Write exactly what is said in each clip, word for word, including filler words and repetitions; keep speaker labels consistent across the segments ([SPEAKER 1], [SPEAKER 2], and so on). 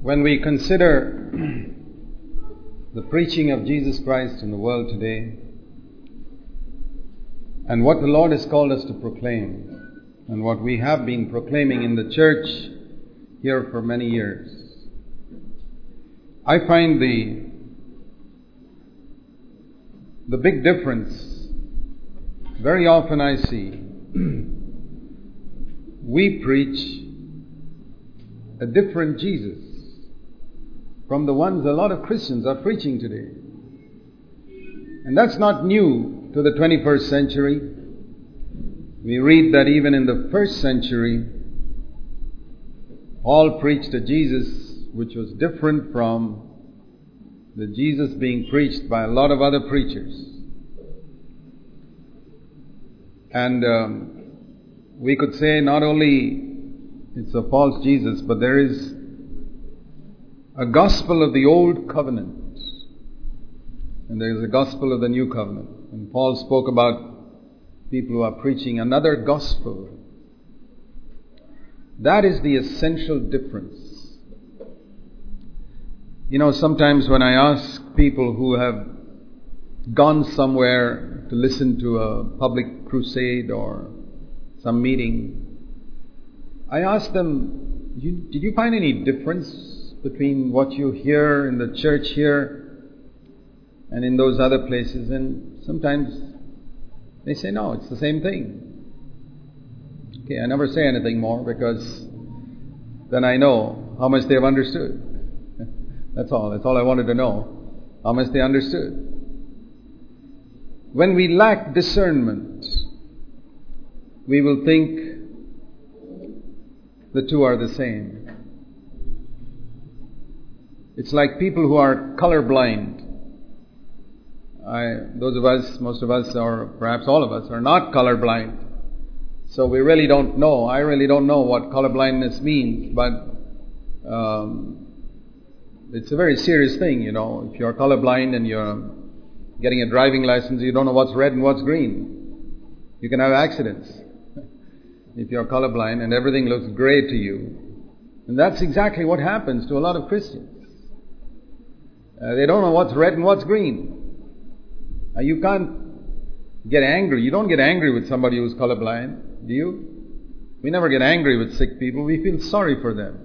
[SPEAKER 1] When we consider the preaching of Jesus Christ in the world today and what the Lord has called us to proclaim and what we have been proclaiming in the church here for many years, I find the the big difference. Very often I see we preach a different Jesus from the ones a lot of Christians are preaching today. And that's not new to the twenty-first century. We read that even in the first century, Paul preached a Jesus which was different from the Jesus being preached by a lot of other preachers. And um, we could say not only it's a false Jesus, but there is a gospel of the old covenant and there is a gospel of the new covenant. And Paul spoke about people who are preaching another gospel. That is the essential difference. You know, sometimes when I ask people who have gone somewhere to listen to a public crusade or some meeting, I ask them, did you find any difference between what you hear in the church here and in those other places? And sometimes they say, no, it's the same thing. Okay, I never say anything more because then I know how much they have understood. That's all. That's all I wanted to know. How much they understood. When we lack discernment, we will think the two are the same. It's like people who are colorblind. I, those of us, most of us, or perhaps all of us, are not colorblind. So we really don't know. I really don't know what colorblindness means, but um, it's a very serious thing, you know. If you're colorblind and you're getting a driving license, you don't know what's red and what's green. You can have accidents if you're colorblind and everything looks gray to you. And that's exactly what happens to a lot of Christians. Uh, they don't know what's red and what's green. Uh, you can't get angry. You don't get angry with somebody who's colorblind, do you? We never get angry with sick people. We feel sorry for them.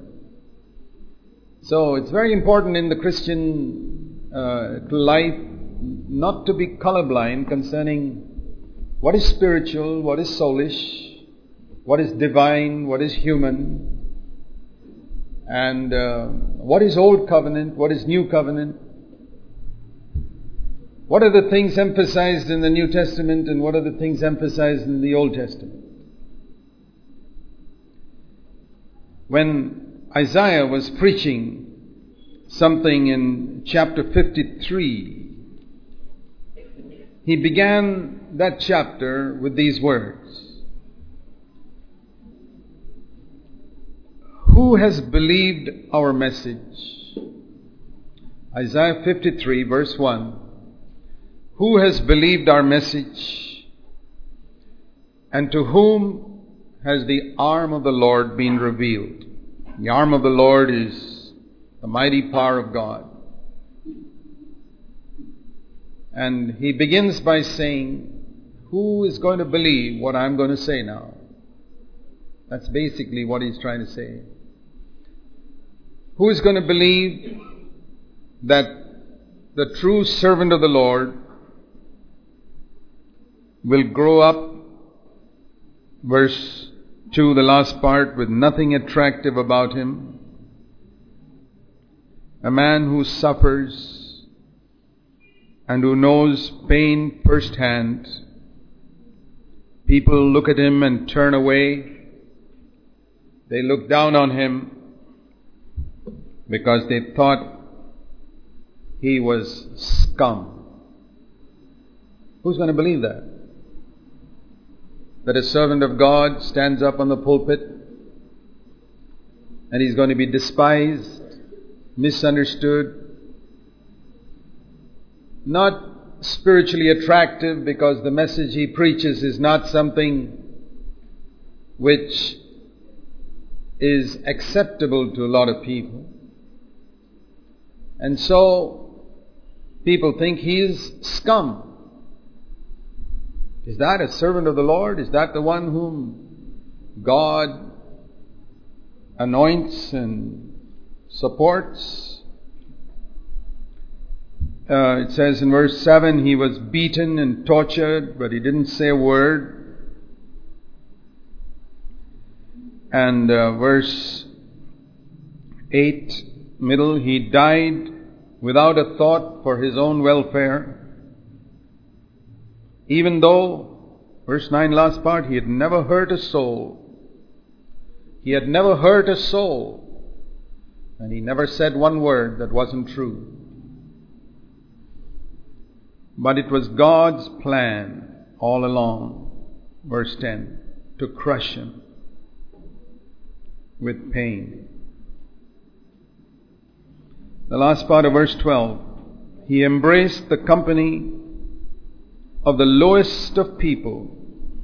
[SPEAKER 1] So it's very important in the Christian uh, life not to be colorblind concerning what is spiritual, what is soulish, what is divine, what is human, and uh, what is old covenant, what is new covenant. What are the things emphasized in the New Testament and what are the things emphasized in the Old Testament? When Isaiah was preaching something in chapter fifty-three, he began that chapter with these words: who has believed our message? Isaiah fifty-three verse one. Who has believed our message? And to whom has the arm of the Lord been revealed? The arm of the Lord is the mighty power of God. And he begins by saying, who is going to believe what I'm going to say now? That's basically what he's trying to say. Who is going to believe that the true servant of the Lord will grow up, verse two, the last part, with nothing attractive about him? A man who suffers and who knows pain firsthand. People look at him and turn away. They look down on him because they thought he was scum. Who's going to believe that? That a servant of God stands up on the pulpit and he's going to be despised, misunderstood, not spiritually attractive because the message he preaches is not something which is acceptable to a lot of people. And so people think he is scum. Is that a servant of the Lord? Is that the one whom God anoints and supports? Uh, it says in verse seven, he was beaten and tortured, but he didn't say a word. And uh, verse eight, middle, he died without a thought for his own welfare. Even though, verse nine, last part, he had never hurt a soul. He had never hurt a soul. And he never said one word that wasn't true. But it was God's plan all along, verse ten, to crush him with pain. The last part of verse twelve, he embraced the company of the lowest of people,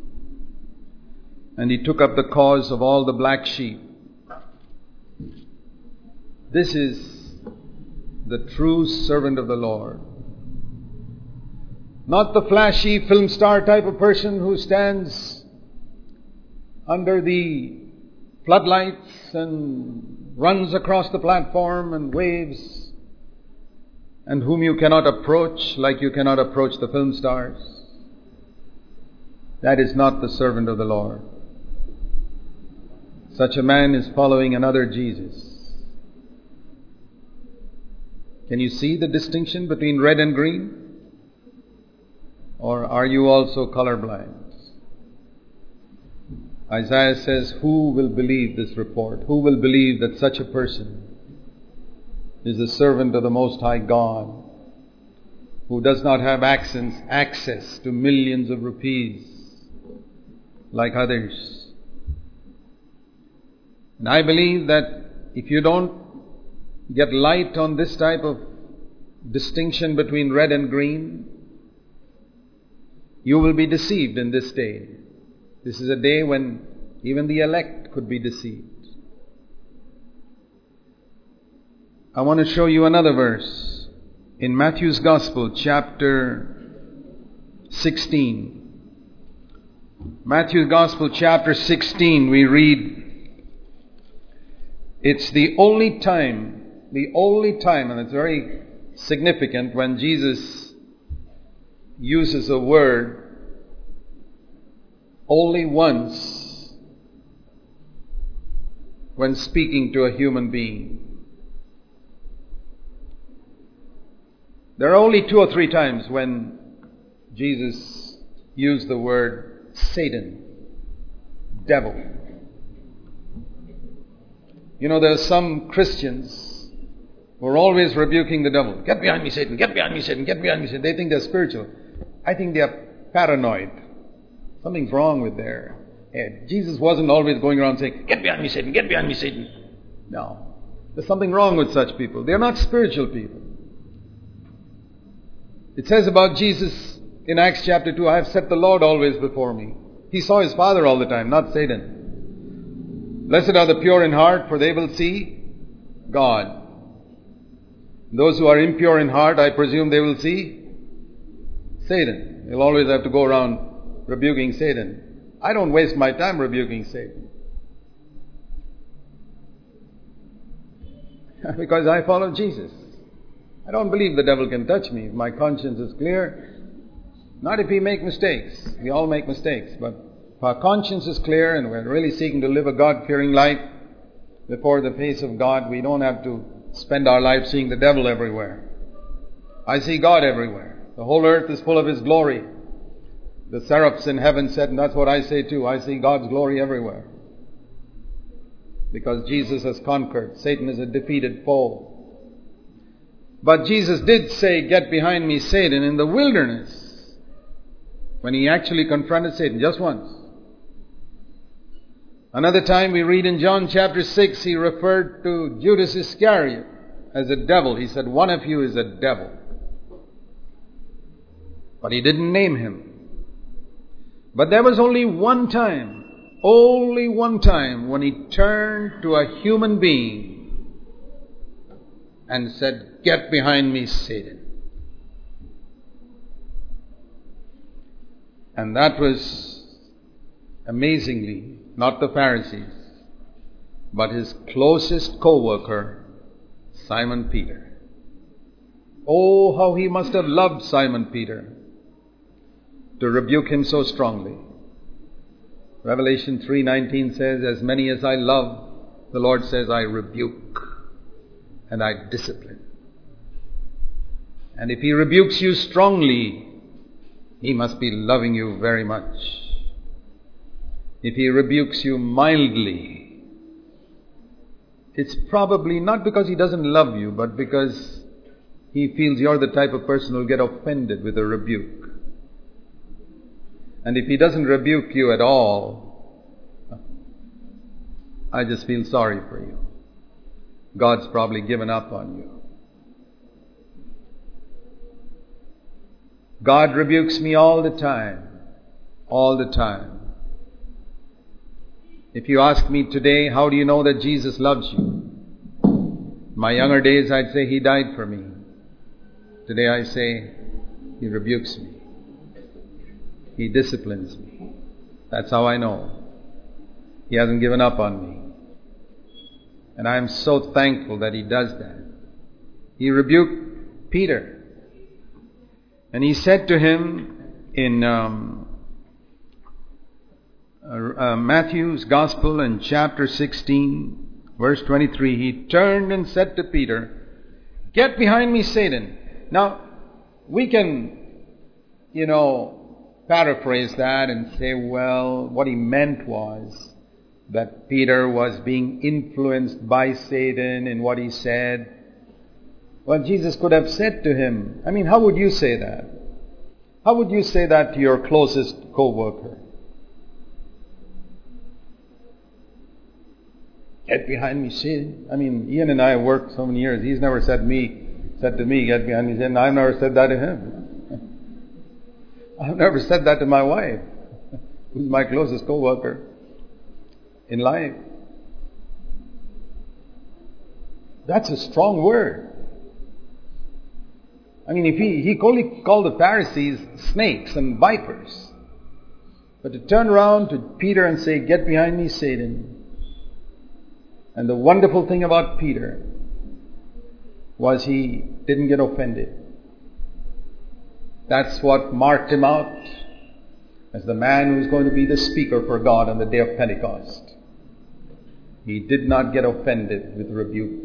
[SPEAKER 1] and he took up the cause of all the black sheep. This is the true servant of the Lord. Not the flashy film star type of person who stands under the floodlights and runs across the platform and waves, and whom you cannot approach like you cannot approach the film stars. That is not the servant of the Lord. Such a man is following another Jesus. Can you see the distinction between red and green? Or are you also colorblind? Isaiah says, who will believe this report? Who will believe that such a person is the servant of the Most High God, who does not have access, access to millions of rupees like others? And I believe that if you don't get light on this type of distinction between red and green, you will be deceived in this day. This is a day when even the elect could be deceived. I want to show you another verse in Matthew's Gospel, chapter sixteen. Matthew's Gospel, chapter sixteen, we read, it's the only time, the only time, and it's very significant when Jesus uses a word only once when speaking to a human being. There are only two or three times when Jesus used the word Satan, devil. You know, there are some Christians who are always rebuking the devil. Get behind me, Satan, get behind me, Satan, get behind me, Satan. They think they're spiritual. I think they are paranoid. Something's wrong with their head. Jesus wasn't always going around saying, get behind me, Satan, get behind me, Satan. No. There's something wrong with such people. They're not spiritual people. It says about Jesus in Acts chapter two, I have set the Lord always before me. He saw his Father all the time, not Satan. Blessed are the pure in heart, for they will see God. Those who are impure in heart, I presume they will see Satan. They'll always have to go around rebuking Satan. I don't waste my time rebuking Satan. Because I follow Jesus. I don't believe the devil can touch me if my conscience is clear. Not if we make mistakes. We all make mistakes. But if our conscience is clear and we're really seeking to live a God-fearing life before the face of God, we don't have to spend our life seeing the devil everywhere. I see God everywhere. The whole earth is full of His glory. The seraphs in heaven said, and that's what I say too, I see God's glory everywhere. Because Jesus has conquered. Satan is a defeated foe. But Jesus did say, get behind me, Satan, in the wilderness, when He actually confronted Satan, just once. Another time we read in John chapter six, He referred to Judas Iscariot as a devil. He said, one of you is a devil. But He didn't name him. But there was only one time, only one time when He turned to a human being and said, "Get behind me, Satan." And that was, amazingly, not the Pharisees, but his closest co-worker, Simon Peter. Oh, how he must have loved Simon Peter to rebuke him so strongly. Revelation three nineteen says, "As many as I love," the Lord says, "I rebuke and I discipline." And if he rebukes you strongly, he must be loving you very much. If he rebukes you mildly, it's probably not because he doesn't love you, but because he feels you're the type of person who'll get offended with a rebuke. And if he doesn't rebuke you at all, I just feel sorry for you. God's probably given up on you. God rebukes me all the time. All the time. If you ask me today, how do you know that Jesus loves you? In my younger days, I'd say he died for me. Today I say he rebukes me. He disciplines me. That's how I know. He hasn't given up on me. And I'm so thankful that he does that. He rebuked Peter. And he said to him in um, uh, uh, Matthew's Gospel in chapter sixteen, verse twenty-three, he turned and said to Peter, "Get behind me, Satan." Now, we can, you know, paraphrase that and say, well, what he meant was that Peter was being influenced by Satan in what he said. Well, Jesus could have said to him, I mean, how would you say that? How would you say that to your closest co-worker? Get behind me, Satan. I mean, Ian and I have worked so many years. He's never said me, said to me, "Get behind me, Satan." I've never said that to him. I've never said that to my wife, who's my closest co-worker in life. That's a strong word. I mean, if he, he only called the Pharisees snakes and vipers. But to turn around to Peter and say, "Get behind me, Satan." And the wonderful thing about Peter was he didn't get offended. That's what marked him out as the man who's going to be the speaker for God on the day of Pentecost. He did not get offended with rebuke.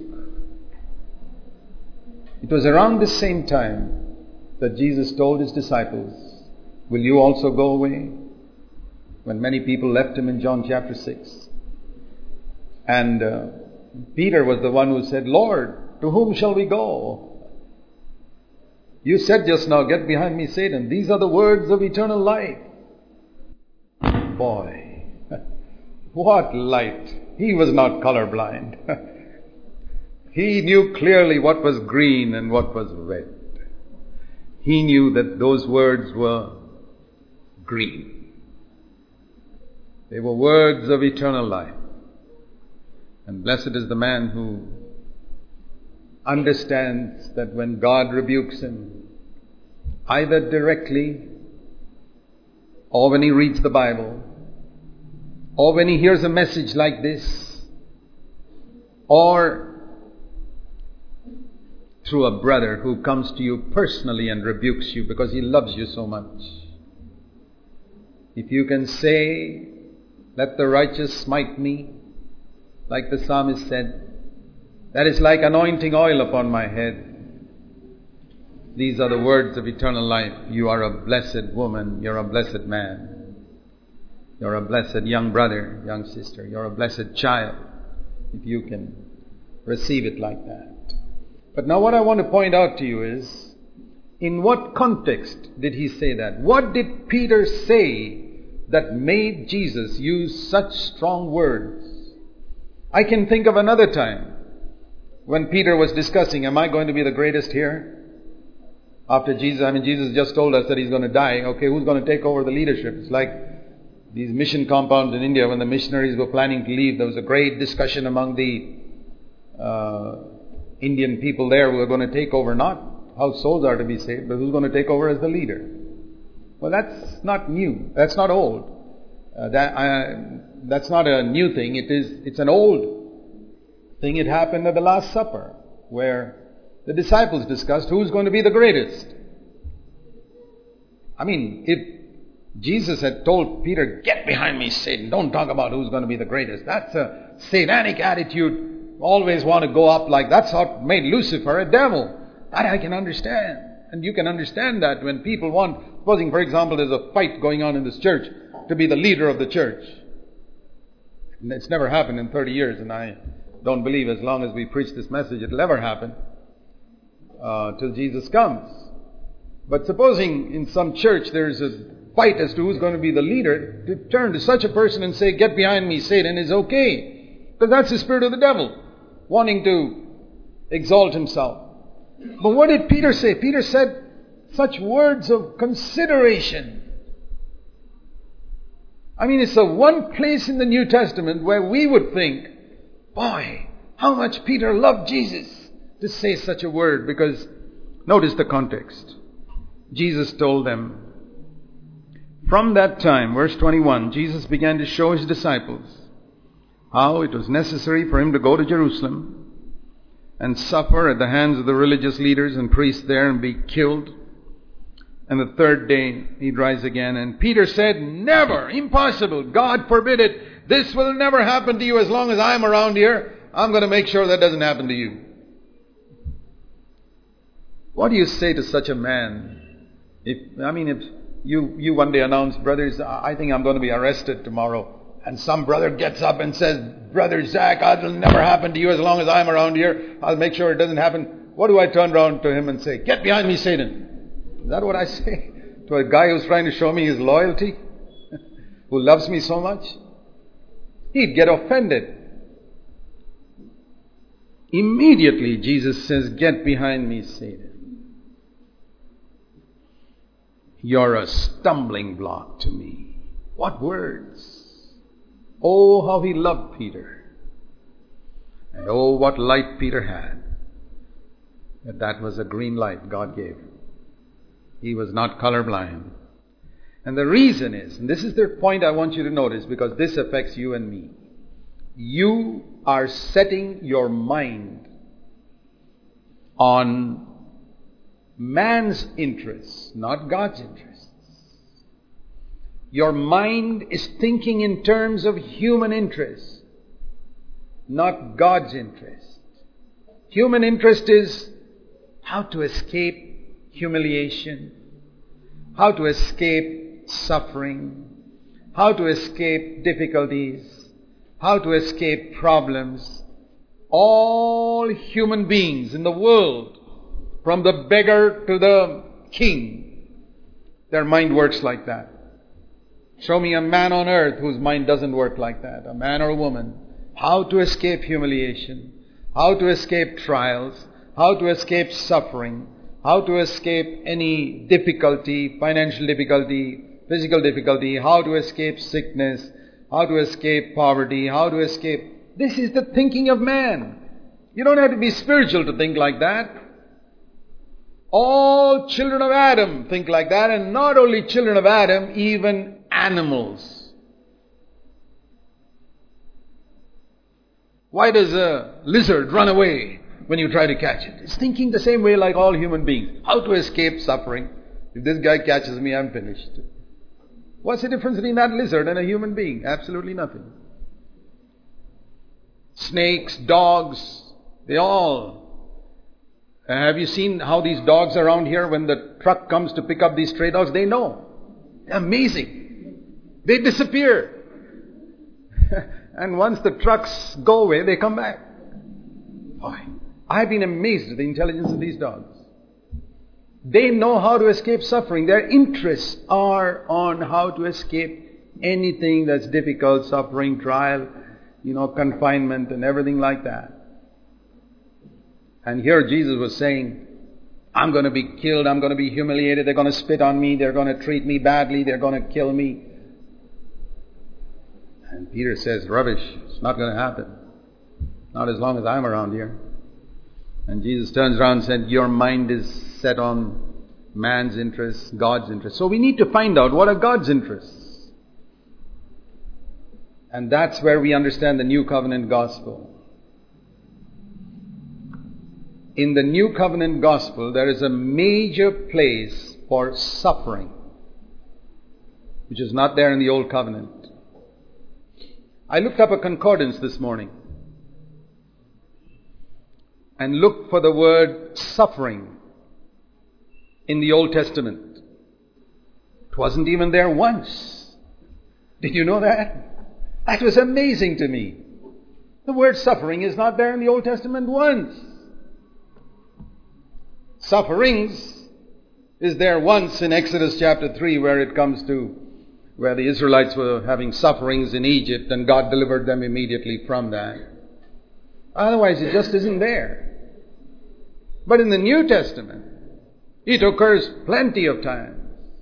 [SPEAKER 1] It was around the same time that Jesus told his disciples, "Will you also go away?" When many people left him in John chapter six. And uh, Peter was the one who said, "Lord, to whom shall we go? You said just now, 'Get behind me, Satan.' These are the words of eternal life." Boy, what light. He was not colorblind. He knew clearly what was green and what was red. He knew that those words were green. They were words of eternal life. And blessed is the man who understands that when God rebukes him, either directly or when he reads the Bible, or when he hears a message like this, or through a brother who comes to you personally and rebukes you because he loves you so much. If you can say, "Let the righteous smite me," like the psalmist said, "that is like anointing oil upon my head." These are the words of eternal life. You are a blessed woman. You're a blessed man. You're a blessed young brother, young sister. You're a blessed child if you can receive it like that. But now what I want to point out to you is, in what context did he say that? What did Peter say that made Jesus use such strong words? I can think of another time when Peter was discussing, am I going to be the greatest here? After Jesus, I mean, Jesus just told us that he's going to die. Okay, who's going to take over the leadership? It's like these mission compounds in India, when the missionaries were planning to leave, there was a great discussion among the uh, Indian people there who are going to take over, not how souls are to be saved, but who's going to take over as the leader. Well, that's not new. That's not old. Uh, that uh, that's not a new thing. It is. It's an old thing. It happened at the Last Supper, where the disciples discussed who's going to be the greatest. I mean, if Jesus had told Peter, "Get behind me, Satan. Don't talk about who's going to be the greatest." That's a satanic attitude. Always want to go up like that's what made Lucifer a devil. That I can understand. And you can understand that when people want, supposing for example there's a fight going on in this church, to be the leader of the church. And it's never happened in thirty years, and I don't believe as long as we preach this message it'll ever happen uh, till Jesus comes. But supposing in some church there's a fight as to who's going to be the leader, to turn to such a person and say, "Get behind me, Satan," is okay. Because that's the spirit of the devil, wanting to exalt himself. But what did Peter say? Peter said such words of consideration. I mean, it's the one place in the New Testament where we would think, boy, how much Peter loved Jesus to say such a word. Because notice the context. Jesus told them, from that time, verse twenty-one, Jesus began to show his disciples how it was necessary for him to go to Jerusalem and suffer at the hands of the religious leaders and priests there and be killed. And the third day he'd rise again. And Peter said, "Never! Impossible! God forbid it! This will never happen to you as long as I'm around here. I'm going to make sure that doesn't happen to you." What do you say to such a man? If I mean, if you, you one day announce, "Brothers, I think I'm going to be arrested tomorrow." And some brother gets up and says, "Brother Zach, it'll never happen to you as long as I'm around here. I'll make sure it doesn't happen." What do I turn around to him and say? "Get behind me, Satan." Is that what I say to a guy who's trying to show me his loyalty? Who loves me so much? He'd get offended. Immediately Jesus says, "Get behind me, Satan. You're a stumbling block to me." What words! Oh, how he loved Peter. And oh, what light Peter had. But that was a green light God gave him. He was not colorblind. And the reason is, and this is the point I want you to notice, because this affects you and me. You are setting your mind on man's interests, not God's interests. Your mind is thinking in terms of human interest, not God's interest. Human interest is how to escape humiliation, how to escape suffering, how to escape difficulties, how to escape problems. All human beings in the world, from the beggar to the king, their mind works like that. Show me a man on earth whose mind doesn't work like that, a man or a woman. How to escape humiliation, how to escape trials, how to escape suffering, how to escape any difficulty, financial difficulty, physical difficulty, how to escape sickness, how to escape poverty, how to escape. This is the thinking of man. You don't have to be spiritual to think like that. All children of Adam think like that, and not only children of Adam, even animals. Why does a lizard run away when you try to catch it? It's thinking the same way like all human beings. How to escape suffering. If this guy catches me, I'm finished. What's the difference between that lizard and a human being? Absolutely nothing. Snakes, dogs, they all. Uh, have you seen how these dogs around here, when the truck comes to pick up these stray dogs, they know. Amazing. They disappear. And once the trucks go away, they come back. Boy, I've been amazed at the intelligence of these dogs. They know how to escape suffering. Their interests are on how to escape anything that's difficult, suffering, trial, you know, confinement and everything like that. And here Jesus was saying, I'm going to be killed, I'm going to be humiliated, they're going to spit on me, they're going to treat me badly, they're going to kill me. And Peter says, rubbish, it's not going to happen. Not as long as I'm around here. And Jesus turns around and said, your mind is set on man's interests, God's interests. So we need to find out what are God's interests. And that's where we understand the New Covenant Gospel. In the New Covenant Gospel, there is a major place for suffering, which is not there in the Old Covenant. I looked up a concordance this morning and looked for the word suffering in the Old Testament. It wasn't even there once. Did you know that? That was amazing to me. The word suffering is not there in the Old Testament once. Sufferings is there once in Exodus chapter three, where it comes to where the Israelites were having sufferings in Egypt and God delivered them immediately from that. Otherwise it just isn't there. But in the New Testament, it occurs plenty of times.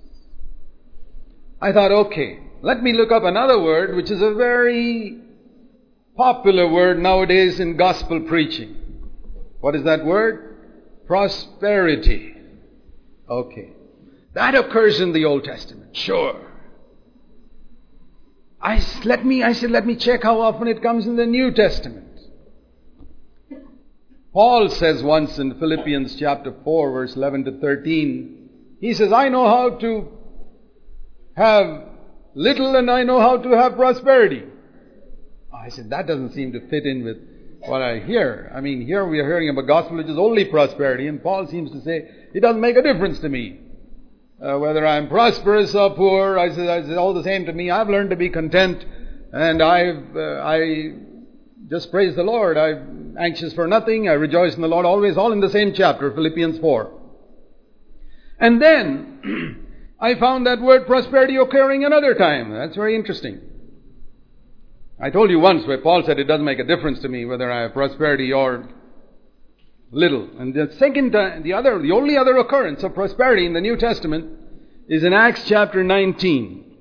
[SPEAKER 1] I thought, okay, let me look up another word which is a very popular word nowadays in gospel preaching. What is that word? Prosperity. Okay. That occurs in the Old Testament. Sure. I, let me, I said, let me check how often it comes in the New Testament. Paul says once in Philippians chapter four, verse eleven to thirteen, he says, I know how to have little and I know how to have prosperity. I said, that doesn't seem to fit in with what I hear. I mean, here we are hearing of a gospel which is only prosperity, and Paul seems to say, it doesn't make a difference to me. Uh, whether I'm prosperous or poor, I said, it's all the same to me. I've learned to be content, and I've, uh, I just praise the Lord. I'm anxious for nothing. I rejoice in the Lord always, all in the same chapter, Philippians four. And then, I found that word prosperity occurring another time. That's very interesting. I told you once where Paul said it doesn't make a difference to me whether I have prosperity or little. And the second time, the other, the only other occurrence of prosperity in the New Testament is in Acts chapter nineteen.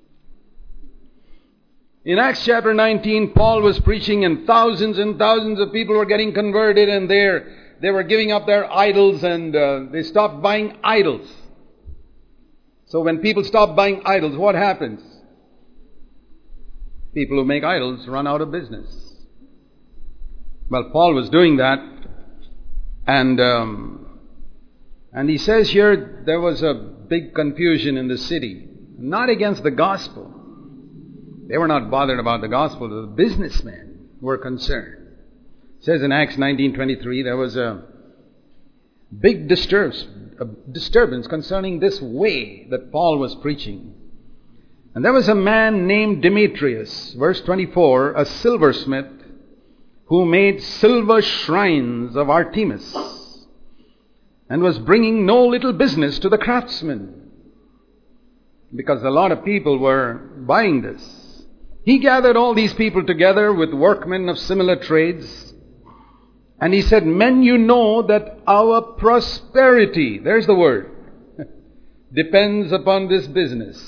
[SPEAKER 1] In Acts chapter nineteen, Paul was preaching and thousands and thousands of people were getting converted, and there they were giving up their idols, and uh, they stopped buying idols. So when people stop buying idols, what happens? People who make idols run out of business. Well, Paul was doing that, and um, and he says here there was a big confusion in the city, not against the gospel. They were not bothered about the gospel. The businessmen were concerned. It says in Acts nineteen twenty-three there was a big disturbance, a disturbance concerning this way that Paul was preaching. And there was a man named Demetrius, verse twenty-four, a silversmith, who made silver shrines of Artemis, and was bringing no little business to the craftsmen, because a lot of people were buying this. He gathered all these people together with workmen of similar trades, and he said, men, you know that our prosperity, there's the word, depends upon this business.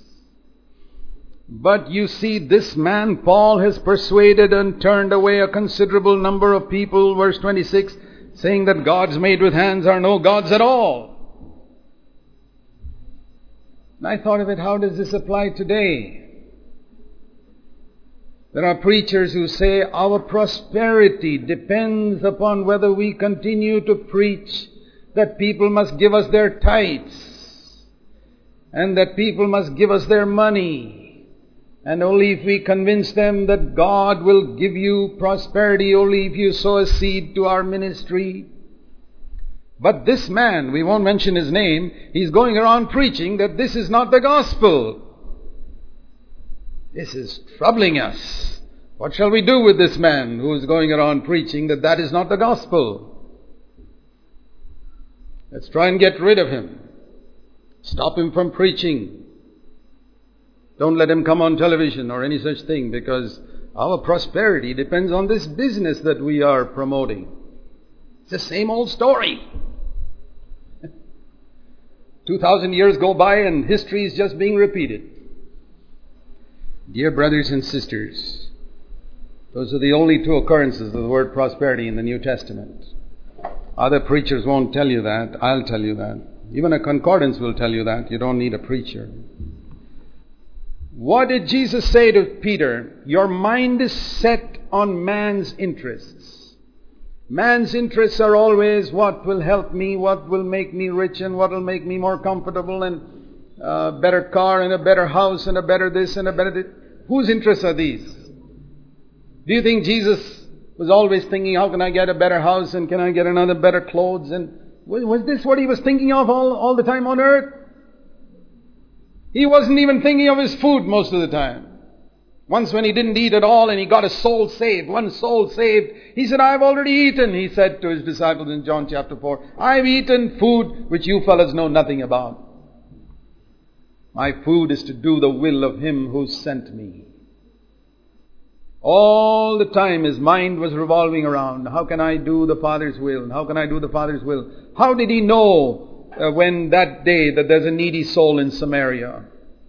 [SPEAKER 1] But you see, this man, Paul, has persuaded and turned away a considerable number of people, verse twenty-six, saying that gods made with hands are no gods at all. And I thought of it, how does this apply today? There are preachers who say our prosperity depends upon whether we continue to preach that people must give us their tithes, and that people must give us their money. And only if we convince them that God will give you prosperity, only if you sow a seed to our ministry. But this man, we won't mention his name, he's going around preaching that this is not the gospel. This is troubling us. What shall we do with this man who is going around preaching that that is not the gospel? Let's try and get rid of him. Stop him from preaching. Don't let him come on television or any such thing, because our prosperity depends on this business that we are promoting. It's the same old story. Two thousand years go by and history is just being repeated. Dear brothers and sisters, those are the only two occurrences of the word prosperity in the New Testament. Other preachers won't tell you that. I'll tell you that. Even a concordance will tell you that. You don't need a preacher. What did Jesus say to Peter? Your mind is set on man's interests. Man's interests are always what will help me, what will make me rich, and what will make me more comfortable, and a better car, and a better house, and a better this, and a better this. Whose interests are these? Do you think Jesus was always thinking, how can I get a better house, and can I get another better clothes? And was this what he was thinking of all, all the time on earth? He wasn't even thinking of his food most of the time. Once when he didn't eat at all and he got a soul saved, one soul saved, he said, I've already eaten, he said to his disciples in John chapter four. I've eaten food which you fellows know nothing about. My food is to do the will of him who sent me. All the time his mind was revolving around, how can I do the Father's will? How can I do the Father's will? How did he know Uh, when that day that there's a needy soul in Samaria?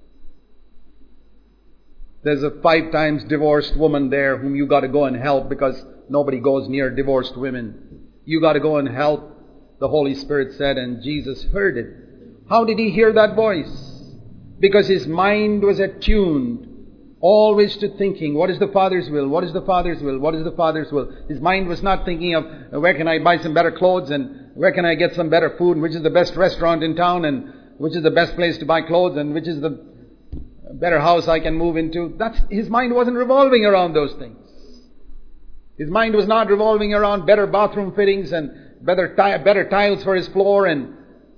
[SPEAKER 1] There's a five times divorced woman there whom you got to go and help, because nobody goes near divorced women. You got to go and help, the Holy Spirit said, and Jesus heard it. How did he hear that voice? Because his mind was attuned always to thinking, what is the Father's will? What is the Father's will? What is the Father's will? His mind was not thinking of, where can I buy some better clothes, and where can I get some better food, and which is the best restaurant in town, and which is the best place to buy clothes, and which is the better house I can move into. That's, his mind wasn't revolving around those things. His mind was not revolving around better bathroom fittings and better, ti- better tiles for his floor, and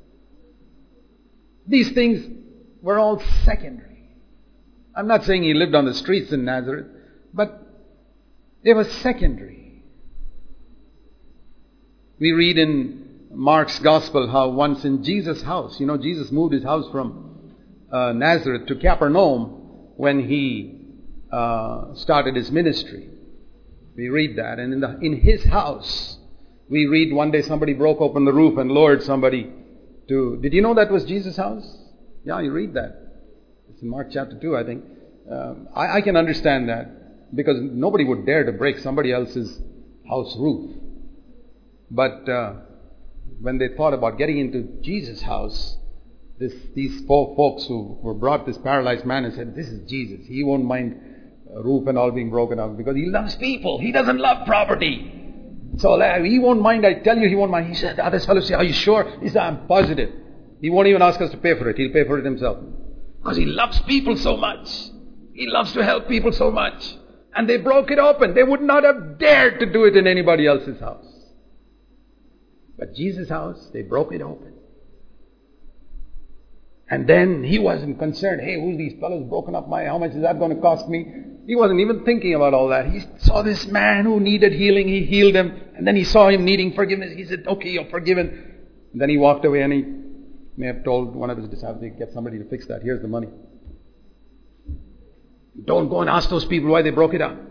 [SPEAKER 1] these things were all secondary. I'm not saying he lived on the streets in Nazareth, but they were secondary. We read in Mark's Gospel how once in Jesus' house, you know, Jesus moved his house from uh, Nazareth to Capernaum when he uh, started his ministry. We read that. And in, the, in his house, we read one day somebody broke open the roof and lowered somebody to... Did you know that was Jesus' house? Yeah, you read that. It's in Mark chapter two, I think. Um, I, I can understand that, because nobody would dare to break somebody else's house roof. But uh, when they thought about getting into Jesus' house, this, these four folks who were brought this paralyzed man and said, this is Jesus. He won't mind a roof and all being broken up, because he loves people. He doesn't love property. So uh, he won't mind. I tell you, he won't mind. He said, other fellows say, are you sure? He said, I'm positive. He won't even ask us to pay for it. He'll pay for it himself. Because he loves people so much. He loves to help people so much. And they broke it open. They would not have dared to do it in anybody else's house. But Jesus' house, they broke it open. And then he wasn't concerned, hey, who's these fellows broken up my, how much is that going to cost me? He wasn't even thinking about all that. He saw this man who needed healing. He healed him. And then he saw him needing forgiveness. He said, okay, you're forgiven. And then he walked away, and he may have told one of his disciples, get somebody to fix that. Here's the money. Don't go and ask those people why they broke it up.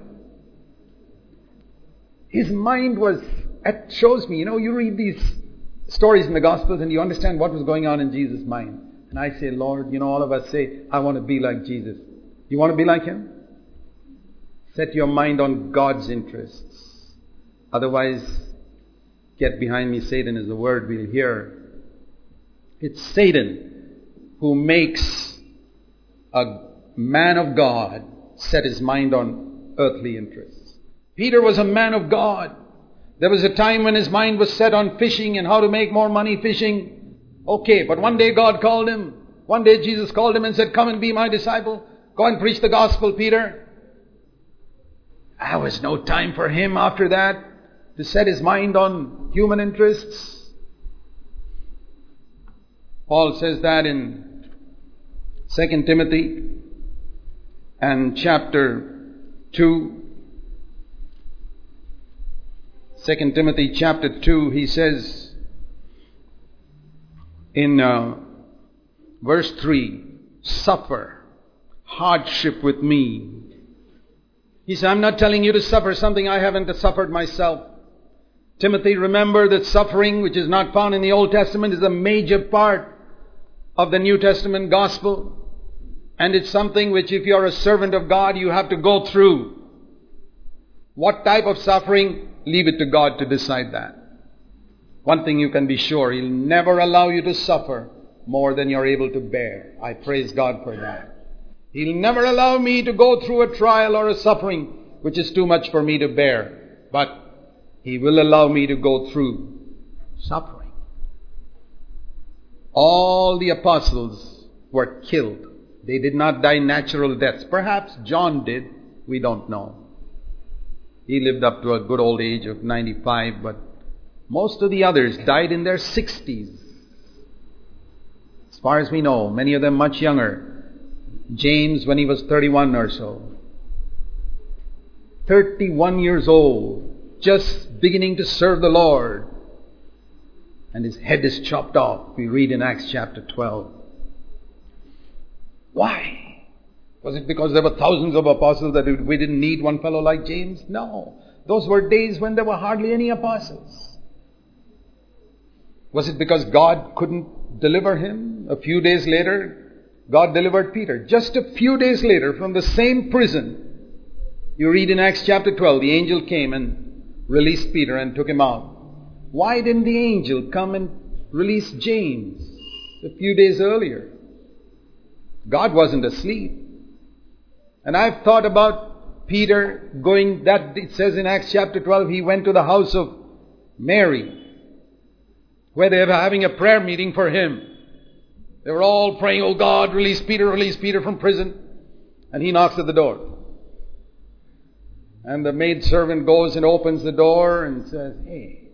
[SPEAKER 1] His mind was, it shows me, you know, you read these stories in the Gospels and you understand what was going on in Jesus' mind. And I say, Lord, you know, all of us say, I want to be like Jesus. You want to be like him? Set your mind on God's interests. Otherwise, get behind me, Satan is the word we'll hear. It's Satan who makes a man of God set his mind on earthly interests. Peter was a man of God. There was a time when his mind was set on fishing and how to make more money fishing. Okay, but one day God called him. One day Jesus called him and said, come and be my disciple. Go and preach the gospel, Peter. There was no time for him after that to set his mind on human interests. Paul says that in Second Timothy and chapter two. Second Timothy chapter two, he says in uh, verse three, suffer hardship with me. He said, I'm not telling you to suffer something I haven't suffered myself. Timothy, remember that suffering, which is not found in the Old Testament, is a major part of the New Testament gospel. And it's something which, if you're a servant of God, you have to go through. What type of suffering? Leave it to God to decide that. One thing you can be sure, He'll never allow you to suffer more than you're able to bear. I praise God for that. He'll never allow me to go through a trial or a suffering which is too much for me to bear. But He will allow me to go through suffering. All the apostles were killed. They did not die natural deaths. Perhaps John did. We don't know. He lived up to a good old age of ninety-five, but most of the others died in their sixties. As far as we know, many of them much younger. James when he was thirty-one or so. thirty-one years old, just beginning to serve the Lord. And his head is chopped off. We read in Acts chapter twelve. Why? Was it because there were thousands of apostles that we didn't need one fellow like James? No. Those were days when there were hardly any apostles. Was it because God couldn't deliver him? A few days later, God delivered Peter. Just a few days later, from the same prison, you read in Acts chapter twelve, the angel came and released Peter and took him out. Why didn't the angel come and release James a few days earlier? God wasn't asleep. And I've thought about Peter going, that it says in Acts chapter twelve, he went to the house of Mary, where they were having a prayer meeting for him. They were all praying, oh God, release Peter, release Peter from prison. And he knocks at the door. And the maidservant goes and opens the door and says, hey.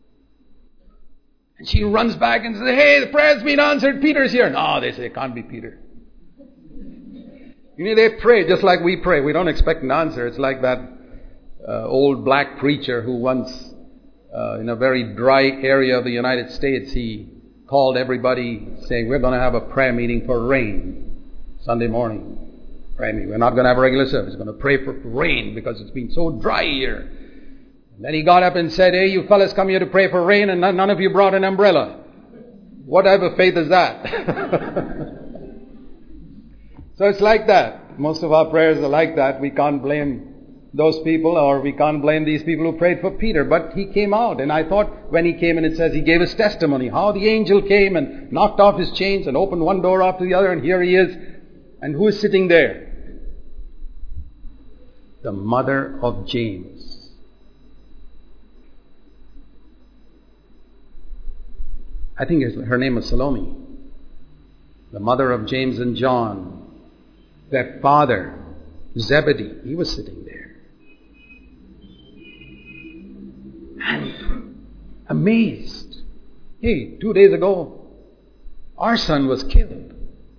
[SPEAKER 1] And she runs back and says, hey, the prayer's been answered, Peter's here. No, they say, it can't be Peter. You know, they pray just like we pray. We don't expect an answer. It's like that uh, old black preacher who once, uh, in a very dry area of the United States, he called everybody saying, we're going to have a prayer meeting for rain Sunday morning. Pray me. We're not going to have a regular service. We're going to pray for rain because it's been so dry here. And then he got up and said, hey, you fellas come here to pray for rain and none, none of you brought an umbrella. What type of faith is that? So it's like that. Most of our prayers are like that. We can't blame those people, or we can't blame these people who prayed for Peter. But he came out, and I thought when he came and it says he gave his testimony, how the angel came and knocked off his chains and opened one door after the other, and here he is. And who is sitting there? The mother of James. I think her name was Salome. The mother of James and John. Their father, Zebedee, he was sitting there. And amazed. Hey, two days ago, our son was killed.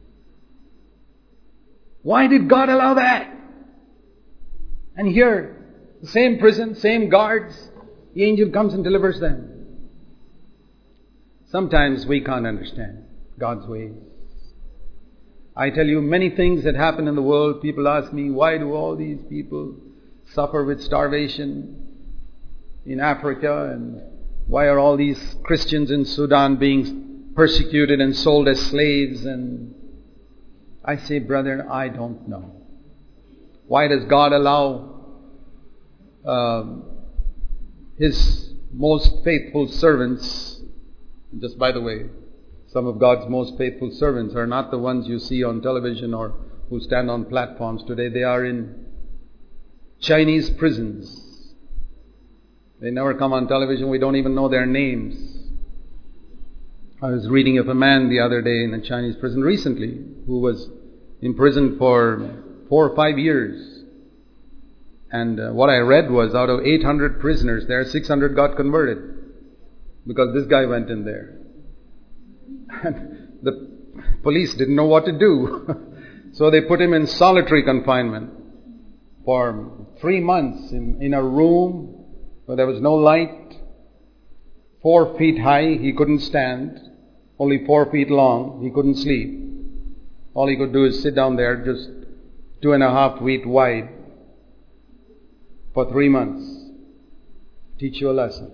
[SPEAKER 1] Why did God allow that? And here, the same prison, same guards, the angel comes and delivers them. Sometimes we can't understand God's ways. I tell you, many things that happen in the world, people ask me, why do all these people suffer with starvation in Africa? And why are all these Christians in Sudan being persecuted and sold as slaves? And I say, brother, I don't know. Why does God allow uh, His most faithful servants, just by the way, some of God's most faithful servants are not the ones you see on television or who stand on platforms today. They are in Chinese prisons. They never come on television. We don't even know their names. I was reading of a man the other day in a Chinese prison recently who was imprisoned for four or five years. And uh, what I read was out of eight hundred prisoners there, six hundred got converted because this guy went in there. And the police didn't know what to do. So they put him in solitary confinement for three months in, in a room where there was no light, four feet high, he couldn't stand, only four feet long, he couldn't sleep. All he could do is sit down there just two and a half feet wide for three months. Teach you a lesson.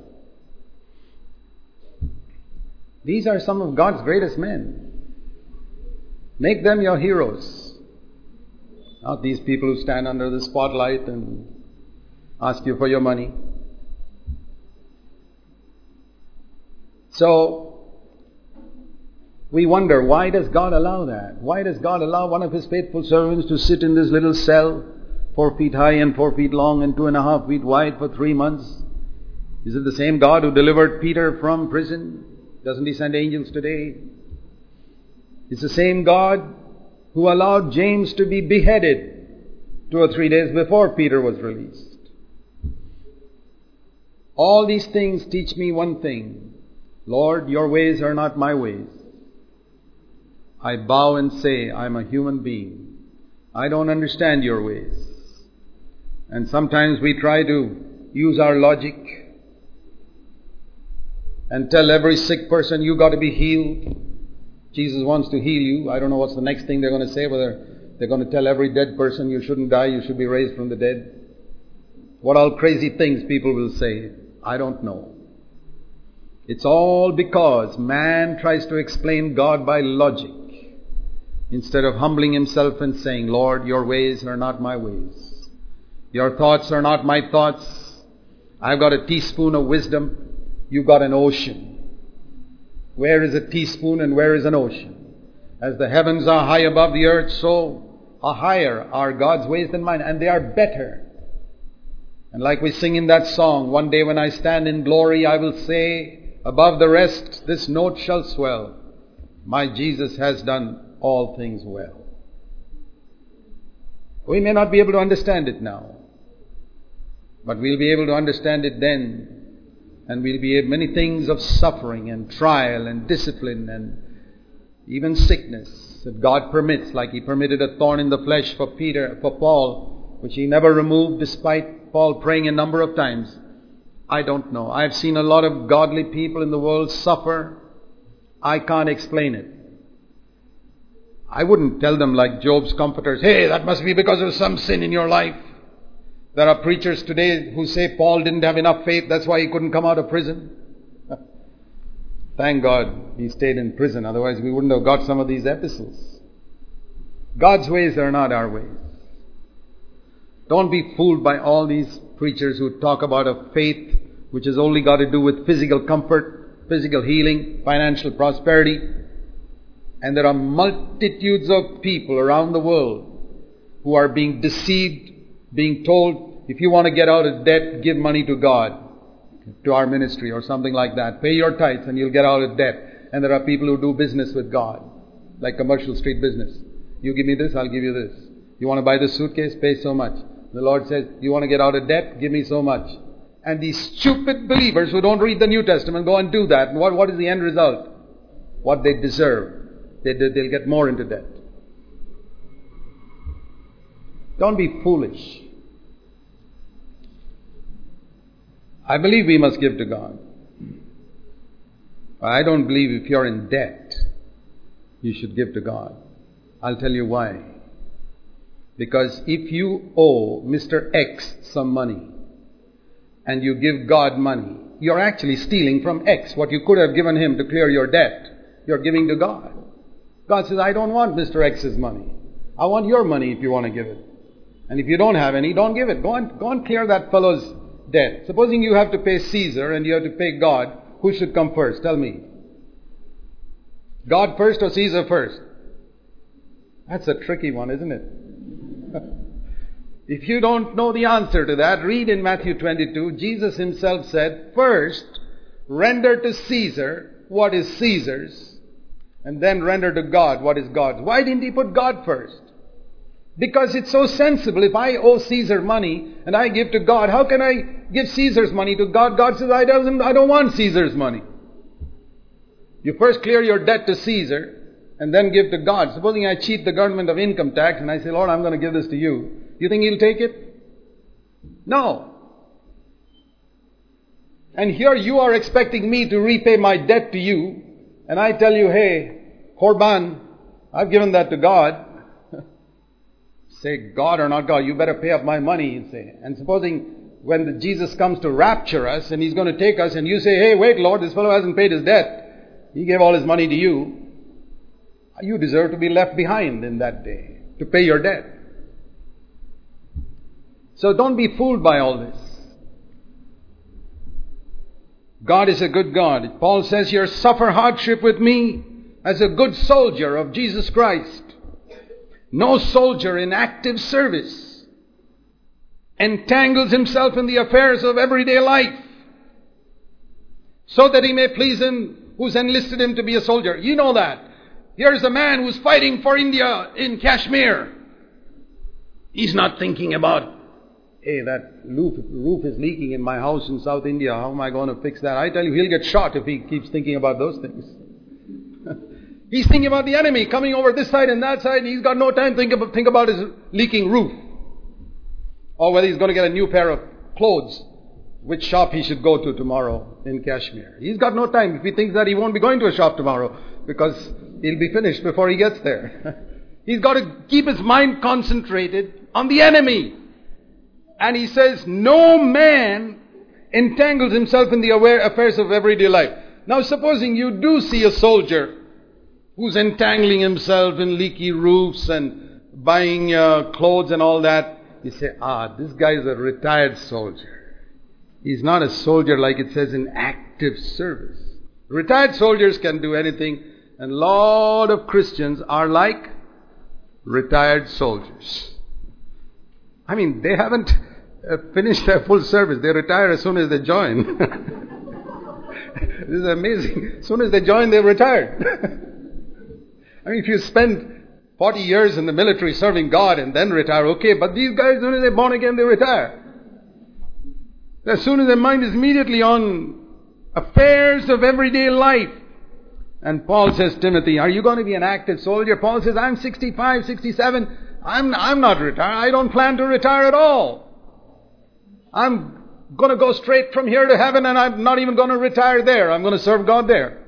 [SPEAKER 1] These are some of God's greatest men. Make them your heroes. Not these people who stand under the spotlight and ask you for your money. So, we wonder, why does God allow that? Why does God allow one of His faithful servants to sit in this little cell, four feet high and four feet long and two and a half feet wide for three months? Is it the same God who delivered Peter from prison? Doesn't He send angels today? It's the same God who allowed James to be beheaded two or three days before Peter was released. All these things teach me one thing. Lord, your ways are not my ways. I bow and say, I'm a human being. I don't understand your ways. And sometimes we try to use our logic and tell every sick person, you got to be healed. Jesus wants to heal you. I don't know what's the next thing they're going to say, whether they're going to tell every dead person, you shouldn't die, you should be raised from the dead. What all crazy things people will say, I don't know. It's all because man tries to explain God by logic, instead of humbling himself and saying, Lord, your ways are not my ways. Your thoughts are not my thoughts. I've got a teaspoon of wisdom. You've got an ocean. Where is a teaspoon and where is an ocean? As the heavens are high above the earth, so are higher are God's ways than mine, and they are better. And like we sing in that song, one day when I stand in glory, I will say, above the rest, this note shall swell. My Jesus has done all things well. We may not be able to understand it now, but we'll be able to understand it then. And we'll be many things of suffering and trial and discipline and even sickness that God permits, like He permitted a thorn in the flesh for Peter, for Paul, which He never removed despite Paul praying a number of times. I don't know. I've seen a lot of godly people in the world suffer. I can't explain it. I wouldn't tell them like Job's comforters, hey, that must be because of some sin in your life. There are preachers today who say Paul didn't have enough faith, that's why he couldn't come out of prison. Thank God he stayed in prison, otherwise we wouldn't have got some of these epistles. God's ways are not our ways. Don't be fooled by all these preachers who talk about a faith which has only got to do with physical comfort, physical healing, financial prosperity. And there are multitudes of people around the world who are being deceived, being told, if you want to get out of debt, give money to God, to our ministry or something like that. Pay your tithes and you'll get out of debt. And there are people who do business with God, like commercial street business. You give me this, I'll give you this. You want to buy this suitcase? Pay so much. The Lord says, you want to get out of debt? Give me so much. And these stupid believers who don't read the New Testament go and do that. And what, what is the end result? What they deserve. They, they'll get more into debt. Don't be foolish. I believe we must give to God. I don't believe if you're in debt, you should give to God. I'll tell you why. Because if you owe Mister X some money and you give God money, you're actually stealing from X what you could have given him to clear your debt. You're giving to God. God says, I don't want Mister X's money. I want your money if you want to give it. And if you don't have any, don't give it. Go and, go and clear that fellow's debt. Supposing you have to pay Caesar and you have to pay God, who should come first? Tell me. God first or Caesar first? That's a tricky one, isn't it? If you don't know the answer to that, read in Matthew twenty-two. Jesus himself said, first, render to Caesar what is Caesar's, and then render to God what is God's. Why didn't he put God first? Because it's so sensible. If I owe Caesar money and I give to God, how can I give Caesar's money to God? God says, I don't, I don't want Caesar's money. You first clear your debt to Caesar and then give to God. Supposing I cheat the government of income tax and I say, Lord, I'm going to give this to you. You think he'll take it? No. And here you are expecting me to repay my debt to you. And I tell you, hey, Korban, I've given that to God. Say, God or not God, you better pay up my money, you say. And supposing when the Jesus comes to rapture us and he's going to take us and you say, hey, wait, Lord, this fellow hasn't paid his debt. He gave all his money to you. You deserve to be left behind in that day to pay your debt. So don't be fooled by all this. God is a good God. Paul says here, suffer hardship with me as a good soldier of Jesus Christ. No soldier in active service entangles himself in the affairs of everyday life so that he may please him who's enlisted him to be a soldier. You know that. Here's a man who's fighting for India in Kashmir. He's not thinking about, hey, that roof, roof is leaking in my house in South India. How am I going to fix that? I tell you, he'll get shot if he keeps thinking about those things. He's thinking about the enemy coming over this side and that side, and he's got no time to think about, think about his leaking roof. Or whether he's going to get a new pair of clothes, which shop he should go to tomorrow in Kashmir. He's got no time. If he thinks that, he won't be going to a shop tomorrow because he'll be finished before he gets there. He's got to keep his mind concentrated on the enemy. And he says, no man entangles himself in the affairs of everyday life. Now, supposing you do see a soldier who's entangling himself in leaky roofs and buying uh, clothes and all that, you say, ah, this guy is a retired soldier. He's not a soldier like it says in active service. Retired soldiers can do anything, and a lot of Christians are like retired soldiers. I mean, they haven't uh, finished their full service. They retire as soon as they join. This is amazing. As soon as they join, they're retired. I mean, if you spend forty years in the military serving God and then retire, okay, but these guys, as soon as they're born again, they retire. As soon as their mind is immediately on affairs of everyday life. And Paul says, Timothy, are you going to be an active soldier? Paul says, I'm sixty-five, sixty-seven. I'm, I'm not retired. I don't plan to retire at all. I'm going to go straight from here to heaven, and I'm not even going to retire there. I'm going to serve God there.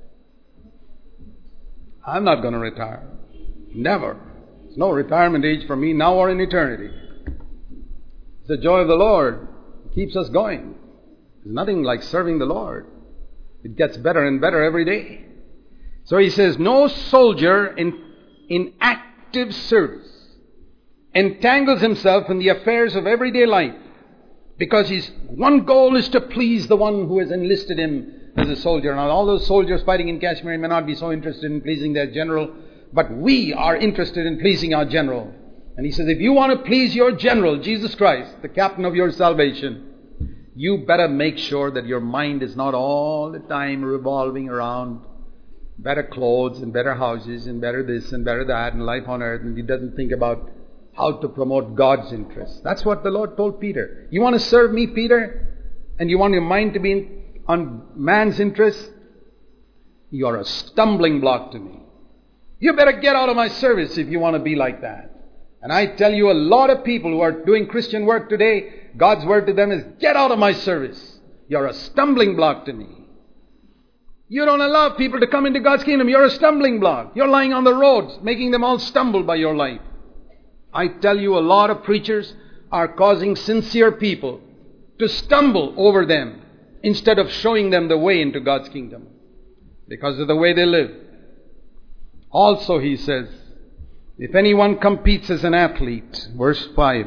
[SPEAKER 1] I'm not going to retire. Never. There's no retirement age for me now or in eternity. It's the joy of the Lord. It keeps us going. There's nothing like serving the Lord. It gets better and better every day. So he says, no soldier in, in active service entangles himself in the affairs of everyday life, because his one goal is to please the one who has enlisted him as a soldier. Now, all those soldiers fighting in Kashmir may not be so interested in pleasing their general, but we are interested in pleasing our general. And he says, if you want to please your general, Jesus Christ, the captain of your salvation, you better make sure that your mind is not all the time revolving around better clothes and better houses and better this and better that and life on earth, and he doesn't think about how to promote God's interests. That's what the Lord told Peter. You want to serve me, Peter, and you want your mind to be in, on man's interests? You're a stumbling block to me. You better get out of my service if you want to be like that. And I tell you, a lot of people who are doing Christian work today, God's word to them is, get out of my service. You're a stumbling block to me. You don't allow people to come into God's kingdom. You're a stumbling block. You're lying on the roads, making them all stumble by your life. I tell you, a lot of preachers are causing sincere people to stumble over them instead of showing them the way into God's kingdom because of the way they live. Also, he says, if anyone competes as an athlete, verse five,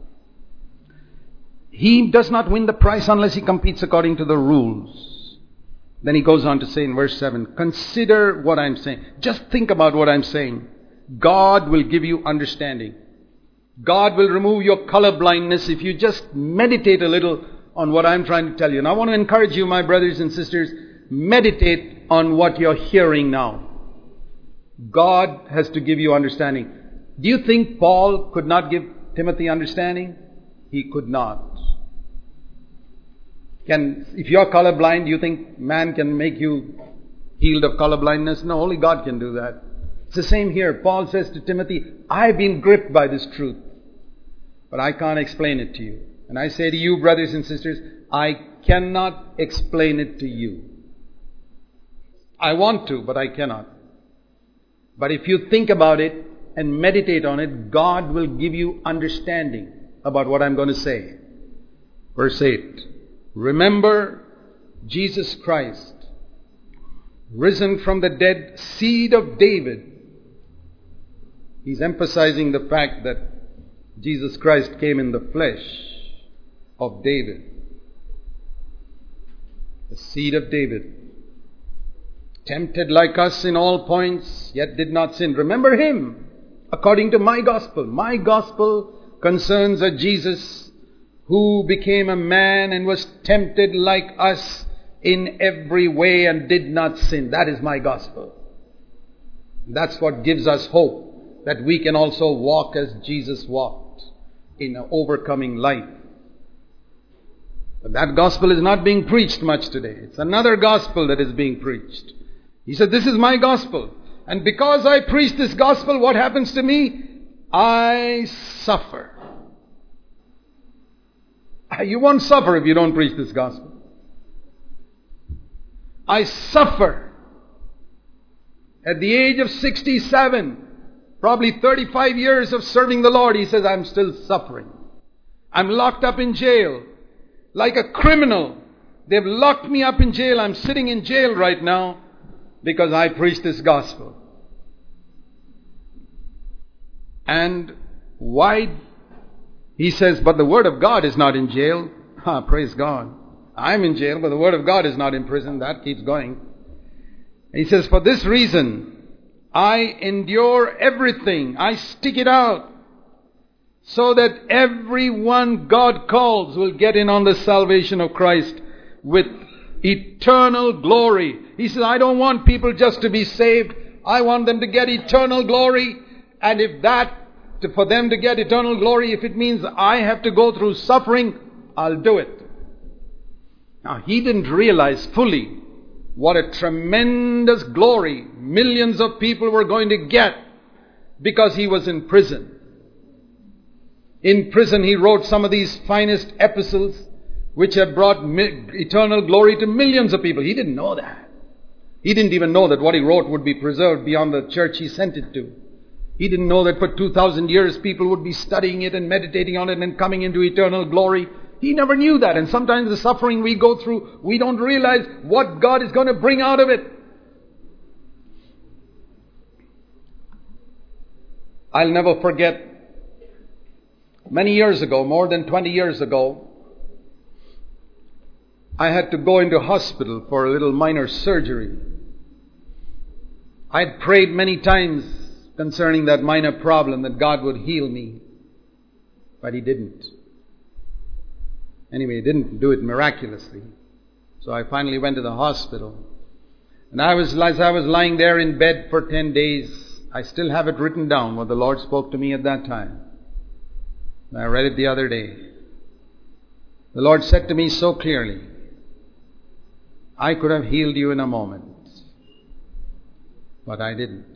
[SPEAKER 1] he does not win the prize unless he competes according to the rules. Then he goes on to say in verse seven, consider what I'm saying. Just think about what I'm saying. God will give you understanding. God will remove your color blindness if you just meditate a little on what I'm trying to tell you. And I want to encourage you, my brothers and sisters, meditate on what you're hearing now. God has to give you understanding. Do you think Paul could not give Timothy understanding? He could not. Can, if you're colorblind, do you think man can make you healed of color blindness? No, only God can do that. It's the same here. Paul says to Timothy, I've been gripped by this truth, but I can't explain it to you. And I say to you, brothers and sisters, I cannot explain it to you. I want to, but I cannot. But if you think about it and meditate on it, God will give you understanding about what I'm going to say. Verse eight. Remember Jesus Christ, risen from the dead, seed of David. He's emphasizing the fact that Jesus Christ came in the flesh of David. the seed of David, tempted like us in all points, yet did not sin. Remember him according to my gospel. My gospel concerns a Jesus who became a man and was tempted like us in every way and did not sin. That is my gospel. That's what gives us hope that we can also walk as Jesus walked in an overcoming life. But that gospel is not being preached much today. It's another gospel that is being preached. He said, this is my gospel. And because I preach this gospel, what happens to me? I suffer. You won't suffer if you don't preach this gospel. I suffer. At the age of sixty-seven, probably thirty-five years of serving the Lord, he says, I'm still suffering. I'm locked up in jail like a criminal. They've locked me up in jail. I'm sitting in jail right now because I preach this gospel. And why? He says, but the Word of God is not in jail. Ah, praise God. I'm in jail, but the Word of God is not in prison. That keeps going. He says, for this reason, I endure everything. I stick it out so that everyone God calls will get in on the salvation of Christ with eternal glory. He says, I don't want people just to be saved. I want them to get eternal glory. And if that, to, for them to get eternal glory, if it means I have to go through suffering, I'll do it. Now, he didn't realize fully what a tremendous glory millions of people were going to get because he was in prison. In prison, he wrote some of these finest epistles which have brought mi- eternal glory to millions of people. He didn't know that. He didn't even know that what he wrote would be preserved beyond the church he sent it to. He didn't know that for two thousand years people would be studying it and meditating on it and coming into eternal glory. He never knew that. And sometimes the suffering we go through, we don't realize what God is going to bring out of it. I'll never forget, many years ago, more than twenty years ago, I had to go into hospital for a little minor surgery. I'd prayed many times concerning that minor problem that God would heal me, but He didn't. Anyway, He didn't do it miraculously. So I finally went to the hospital. And I was, as I was lying there in bed for ten days, I still have it written down what the Lord spoke to me at that time. I read it the other day. The Lord said to me so clearly, I could have healed you in a moment, but I didn't.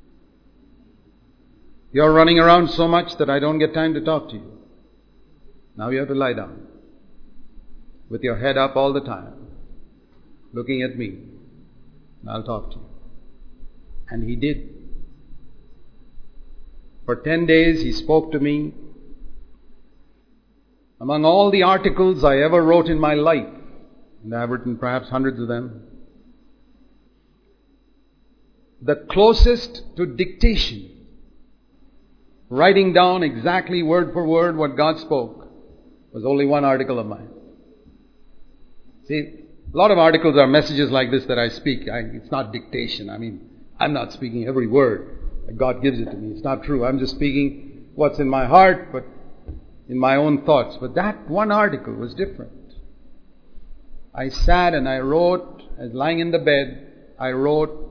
[SPEAKER 1] You're running around so much that I don't get time to talk to you. Now you have to lie down with your head up all the time, looking at me, and I'll talk to you. And He did. For ten days He spoke to me. Among all the articles I ever wrote in my life, and I've written perhaps hundreds of them, the closest to dictation, writing down exactly word for word what God spoke, was only one article of mine. See, a lot of articles are messages like this that I speak. I, it's not dictation. I mean, I'm not speaking every word that God gives it to me. It's not true. I'm just speaking what's in my heart, but in my own thoughts. But that one article was different. I sat and I wrote, as lying in the bed, I wrote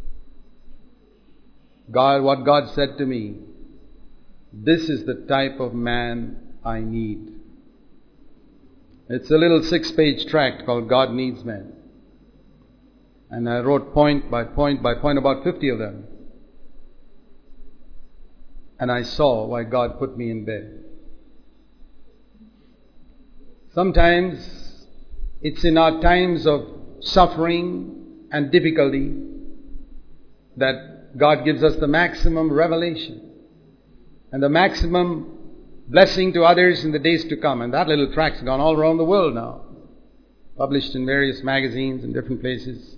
[SPEAKER 1] God, what God said to me. This is the type of man I need. It's a little six-page tract called God Needs Men. And I wrote point by point by point, about fifty of them. And I saw why God put me in bed. Sometimes it's in our times of suffering and difficulty that God gives us the maximum revelation and the maximum blessing to others in the days to come. And that little tract's gone all around the world now, published in various magazines in different places.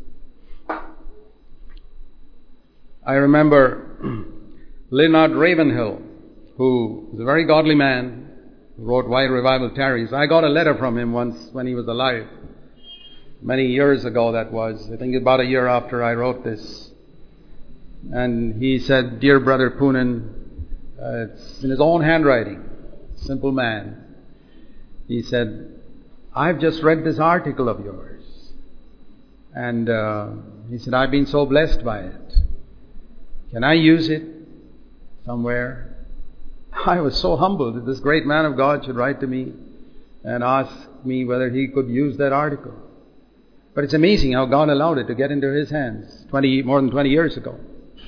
[SPEAKER 1] I remember Leonard Ravenhill, who was a very godly man, who wrote Why Revival Tarries. I got a letter from him once when he was alive. Many years ago that was. I think about a year after I wrote this. And he said, "Dear Brother Poonen," uh, it's in his own handwriting, simple man. He said, "I've just read this article of yours." And uh, he said, "I've been so blessed by it. Can I use it somewhere?" I was so humbled that this great man of God should write to me and ask me whether he could use that article. But it's amazing how God allowed it to get into his hands twenty more than twenty years ago.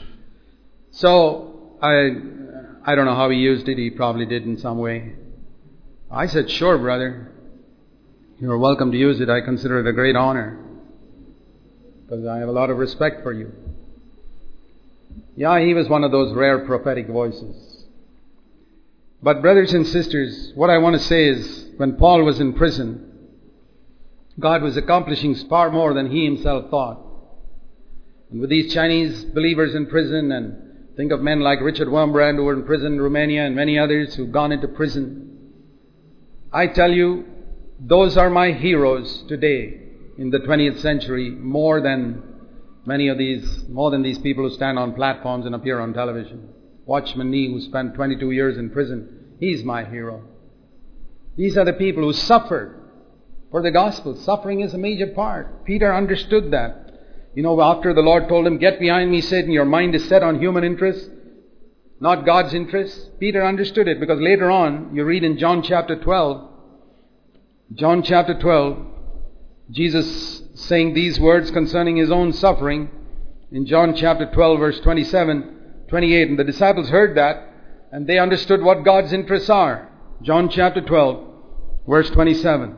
[SPEAKER 1] So I I don't know how he used it. He probably did in some way. I said, "Sure, brother. You're welcome to use it. I consider it a great honor because I have a lot of respect for you." Yeah, he was one of those rare prophetic voices. But brothers and sisters, what I want to say is, when Paul was in prison, God was accomplishing far more than he himself thought. And with these Chinese believers in prison, and think of men like Richard Wurmbrand who were in prison in Romania and many others who've gone into prison. I tell you, those are my heroes today in the twentieth century, more than many of these, more than these people who stand on platforms and appear on television. Watchman Nee, who spent twenty-two years in prison, he's my hero. These are the people who suffered for the gospel. Suffering is a major part. Peter understood that. You know, after the Lord told him, "Get behind me, Satan, your mind is set on human interests, not God's interests." Peter understood it, because later on, you read in John chapter twelve, John chapter twelve, Jesus saying these words concerning his own suffering in John chapter twelve, verse twenty-seven, twenty-eight. And the disciples heard that, and they understood what God's interests are. John chapter twelve, verse twenty-seven.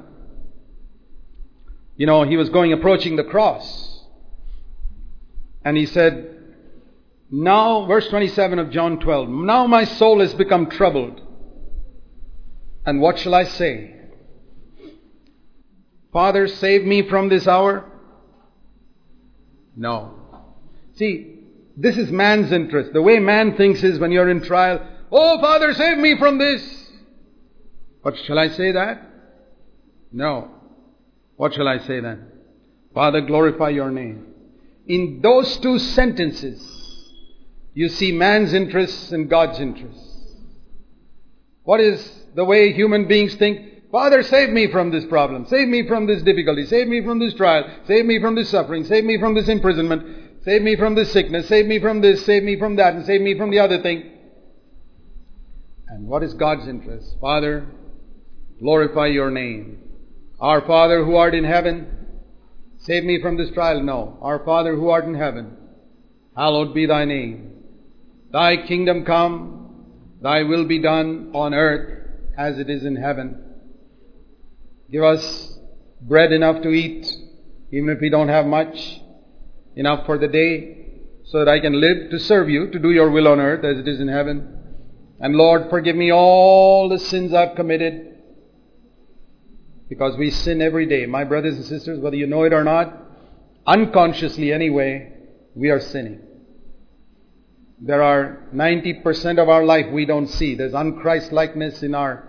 [SPEAKER 1] You know, he was going, approaching the cross. And he said, now, verse twenty-seven of John twelve, "Now my soul has become troubled. And what shall I say? Father, save me from this hour?" No. See, this is man's interest. The way man thinks is, when you're in trial, "Oh, Father, save me from this." But shall I say that? No. What shall I say then? "Father, glorify your name." In those two sentences, you see man's interests and God's interests. What is the way human beings think? "Father, save me from this problem. Save me from this difficulty. Save me from this trial. Save me from this suffering. Save me from this imprisonment. Save me from this sickness. Save me from this. Save me from that. And save me from the other thing." And what is God's interest? "Father, glorify your name. Our Father who art in heaven, save me from this trial." No. "Our Father who art in heaven, hallowed be thy name. Thy kingdom come, thy will be done on earth as it is in heaven. Give us bread enough to eat, even if we don't have much, enough for the day, so that I can live to serve you, to do your will on earth as it is in heaven. And Lord, forgive me all the sins I've committed." Because we sin every day. My brothers and sisters, whether you know it or not, unconsciously anyway, we are sinning. There are ninety percent of our life we don't see. There's unChristlikeness in our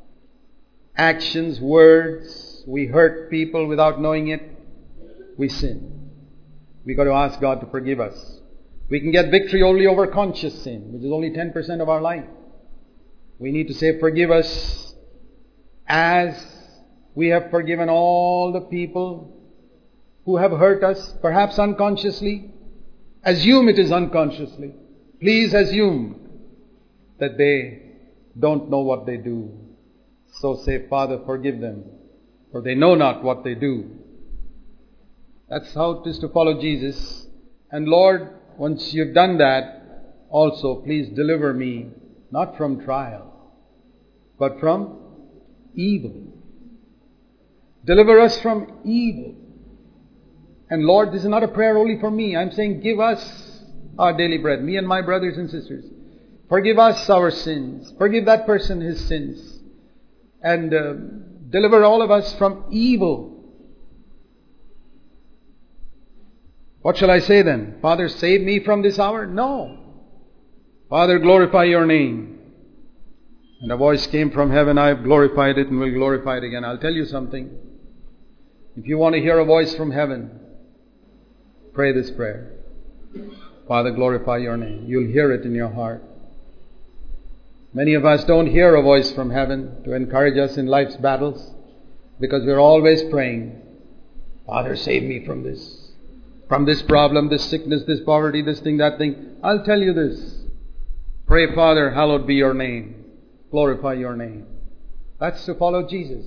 [SPEAKER 1] actions, words. We hurt people without knowing it. We sin. We've got to ask God to forgive us. We can get victory only over conscious sin, which is only ten percent of our life. We need to say, "Forgive us as we have forgiven all the people who have hurt us," perhaps unconsciously. Assume it is unconsciously. Please assume that they don't know what they do. So say, "Father, forgive them, for they know not what they do." That's how it is to follow Jesus. And Lord, once you've done that, also please deliver me, not from trial, but from evil. Deliver us from evil. And Lord, this is not a prayer only for me. I'm saying, give us our daily bread, me and my brothers and sisters. Forgive us our sins. Forgive that person his sins. And uh, deliver all of us from evil. What shall I say then? "Father, save me from this hour?" No. "Father, glorify your name." And a voice came from heaven, "I have glorified it and will glorify it again." I'll tell you something. If you want to hear a voice from heaven, pray this prayer. Father, glorify your name. You'll hear it in your heart. Many of us don't hear a voice from heaven to encourage us in life's battles because we're always praying, Father, save me from this, from this problem, this sickness, this poverty, this thing, that thing. I'll tell you this. Pray, Father, hallowed be your name. Glorify your name. That's to follow Jesus.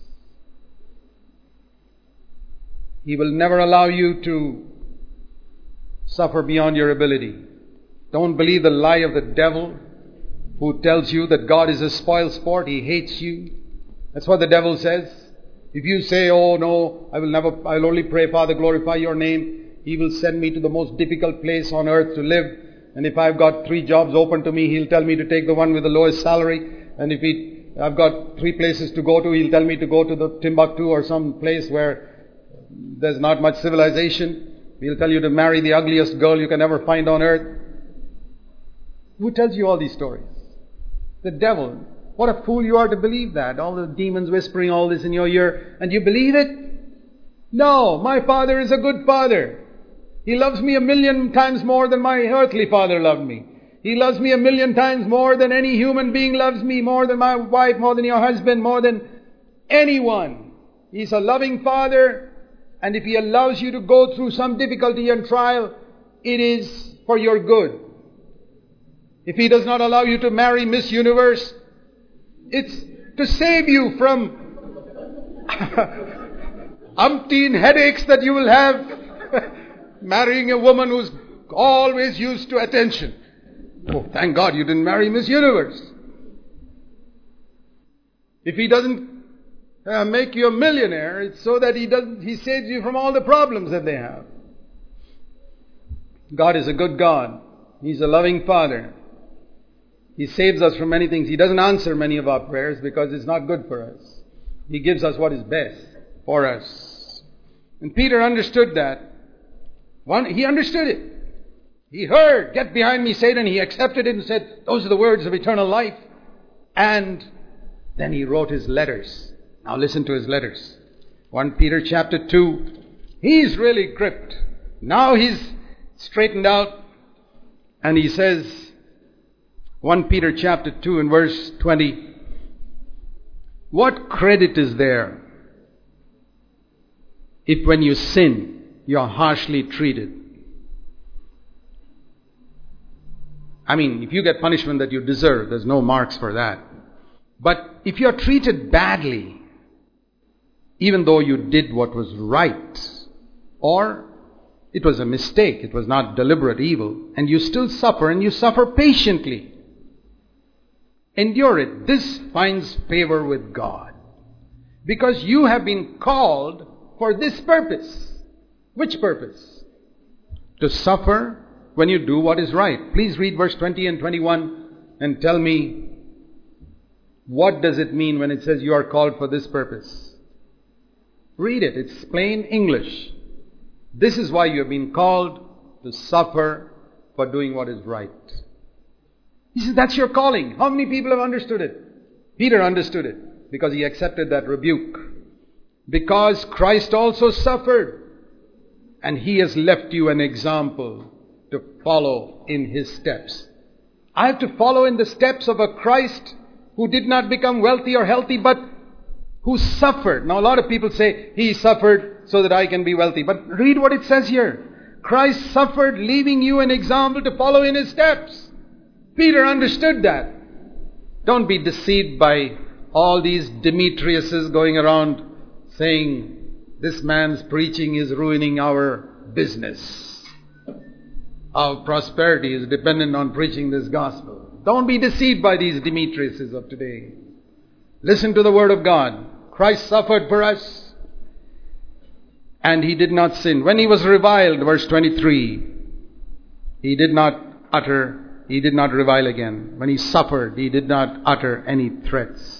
[SPEAKER 1] He will never allow you to suffer beyond your ability. Don't believe the lie of the devil who tells you that God is a spoil sport. He hates you. That's what the devil says. If you say, oh no, I will never, I will only pray, Father, glorify your name, He will send me to the most difficult place on earth to live. And if I've got three jobs open to me, He'll tell me to take the one with the lowest salary. And if he, I've got three places to go to, He'll tell me to go to the Timbuktu or some place where there's not much civilization. He'll tell you to marry the ugliest girl you can ever find on earth. Who tells you all these stories? The devil. What a fool you are to believe that. All the demons whispering all this in your ear, and you believe it? No, my Father is a good Father. He loves me a million times more than my earthly father loved me. He loves me a million times more than any human being loves me, more than my wife, more than your husband, more than anyone. He's a loving Father, and if He allows you to go through some difficulty and trial, it is for your good. If He does not allow you to marry Miss Universe, it's to save you from umpteen headaches that you will have marrying a woman who's always used to attention. Oh, thank God you didn't marry Miss Universe. If He doesn't uh, make you a millionaire, it's so that He doesn't, He saves you from all the problems that they have. God is a good God. He's a loving Father. He saves us from many things. He doesn't answer many of our prayers because it's not good for us. He gives us what is best for us. And Peter understood that. One, he understood it. He heard, get behind me, Satan. He accepted it and said, those are the words of eternal life. And then he wrote his letters. Now listen to his letters. First Peter chapter two. He's really gripped. Now he's straightened out. And he says, First Peter chapter two and verse twenty. What credit is there if when you sin, you are harshly treated? I mean, if you get punishment that you deserve, there's no marks for that. But if you're treated badly, even though you did what was right, or it was a mistake, it was not deliberate evil, and you still suffer, and you suffer patiently, endure it. This finds favor with God. Because you have been called for this purpose. Which purpose? To suffer when you do what is right. Please read verse twenty and twenty-one and tell me, what does it mean when it says you are called for this purpose? Read it. It's plain English. This is why you have been called to suffer for doing what is right. He says that's your calling. How many people have understood it? Peter understood it because he accepted that rebuke. Because Christ also suffered, and He has left you an example to follow in His steps. I have to follow in the steps of a Christ who did not become wealthy or healthy, but who suffered. Now a lot of people say, He suffered so that I can be wealthy. But read what it says here. Christ suffered, leaving you an example to follow in His steps. Peter understood that. Don't be deceived by all these Demetriuses going around saying, this man's preaching is ruining our business. Our prosperity is dependent on preaching this gospel. Don't be deceived by these Demetriuses of today. Listen to the word of God. Christ suffered for us, and He did not sin. When He was reviled, verse twenty-three, He did not utter, He did not revile again. When He suffered, He did not utter any threats.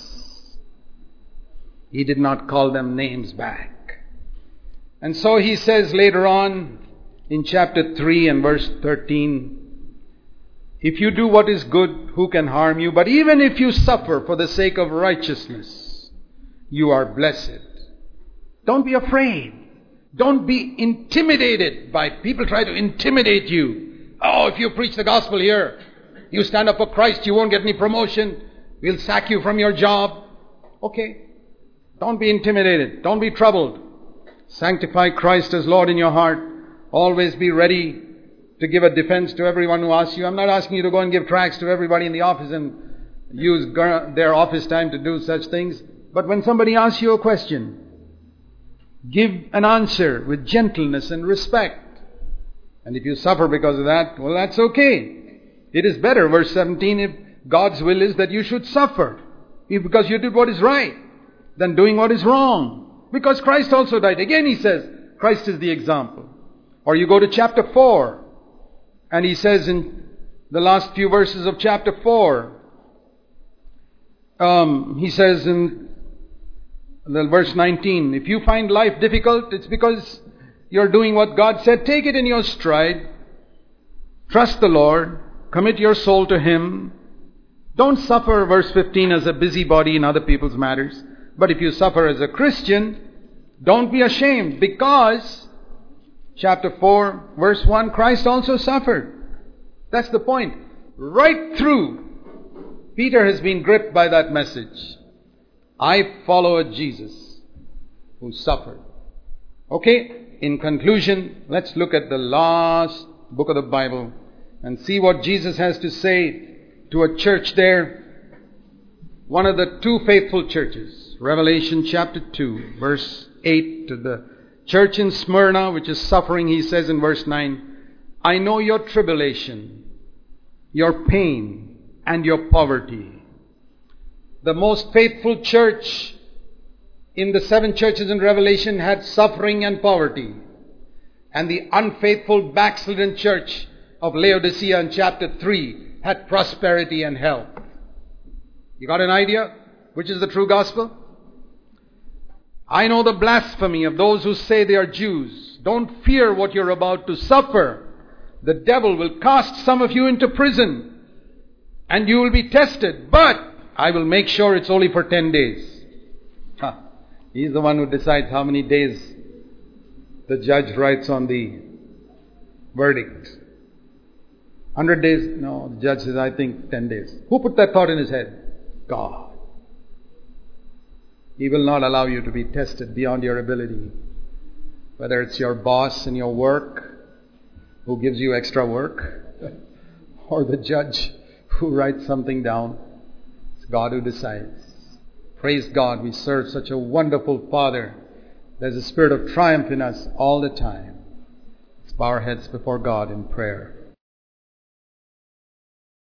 [SPEAKER 1] He did not call them names back. And so He says later on in chapter three and verse thirteen, if you do what is good, who can harm you? But even if you suffer for the sake of righteousness, you are blessed. Don't be afraid. Don't be intimidated by people try to intimidate you. Oh, if you preach the gospel here, you stand up for Christ, you won't get any promotion. We'll sack you from your job. Okay. Don't be intimidated. Don't be troubled. Sanctify Christ as Lord in your heart. Always be ready to give a defense to everyone who asks you. I'm not asking you to go and give tracts to everybody in the office and use their office time to do such things. But when somebody asks you a question, give an answer with gentleness and respect. And if you suffer because of that, well, that's okay. It is better, verse seventeen, if God's will is that you should suffer because you did what is right than doing what is wrong. Because Christ also died. Again he says, Christ is the example. Or you go to chapter four, and he says in the last few verses of chapter four, um, he says in the verse nineteen, if you find life difficult, it's because you're doing what God said. Take it in your stride. Trust the Lord. Commit your soul to Him. Don't suffer, verse fifteen, as a busybody in other people's matters. But if you suffer as a Christian, don't be ashamed, because chapter four, verse one, Christ also suffered. That's the point. Right through, Peter has been gripped by that message. I follow a Jesus who suffered. Okay, in conclusion, let's look at the last book of the Bible and see what Jesus has to say to a church there. One of the two faithful churches. Revelation chapter two, verse eight, to the church in Smyrna, which is suffering, he says in verse nine, I know your tribulation, your pain, and your poverty. The most faithful church in the seven churches in Revelation had suffering and poverty. And the unfaithful backslidden church of Laodicea in chapter three had prosperity and health. You got an idea which is the true gospel? I know the blasphemy of those who say they are Jews. Don't fear what you're about to suffer. The devil will cast some of you into prison, and you will be tested. But I will make sure it's only for ten days. Huh. He's the one who decides how many days the judge writes on the verdict. one hundred days? No, the judge says, I think ten days. Who put that thought in his head? God. He will not allow you to be tested beyond your ability. Whether it's your boss in your work who gives you extra work, or the judge who writes something down. It's God who decides. Praise God, we serve such a wonderful Father. There's a spirit of triumph in us all the time. Let's bow our heads before God in prayer.